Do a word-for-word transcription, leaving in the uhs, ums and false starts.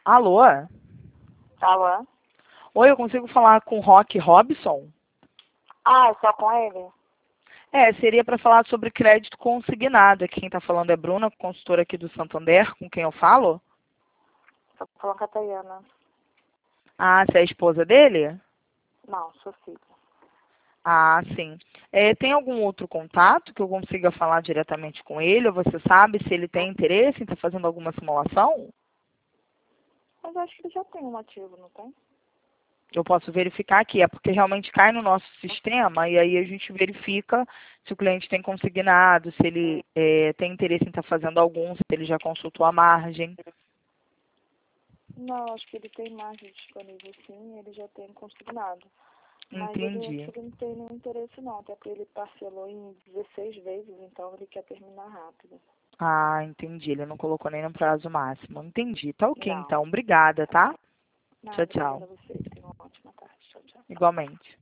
Alô? Alô? Oi, eu consigo falar com o Rock Robson? Ah, é só com ele? É, seria para falar sobre crédito consignado. Quem está falando é Bruna, consultora aqui do Santander, com quem eu falo? Tô falando com a Tayana. Ah, você é a esposa dele? Não, sou filha. Ah, sim. É, tem algum outro contato que eu consiga falar diretamente com ele? Ou você sabe se ele tem interesse em estar fazendo alguma simulação? Mas eu acho que ele já tem um ativo, não tem? Eu posso verificar aqui, é porque realmente cai no nosso sistema e aí a gente verifica se o cliente tem consignado, se ele é, tem interesse em estar fazendo algum, se ele já consultou a margem. Não, acho que ele tem margem disponível sim, ele já tem consignado. Mas ele Entendi. acho que não tem nenhum interesse não, até porque ele parcelou em dezesseis vezes, então ele quer terminar rápido. Ah, entendi. Ele não colocou nem no prazo máximo. Entendi. Tá ok, Não. então. Obrigada, tá? Tchau, Nada, tchau. obrigada a você. Tenha uma ótima tarde. Tchau, tchau. Igualmente.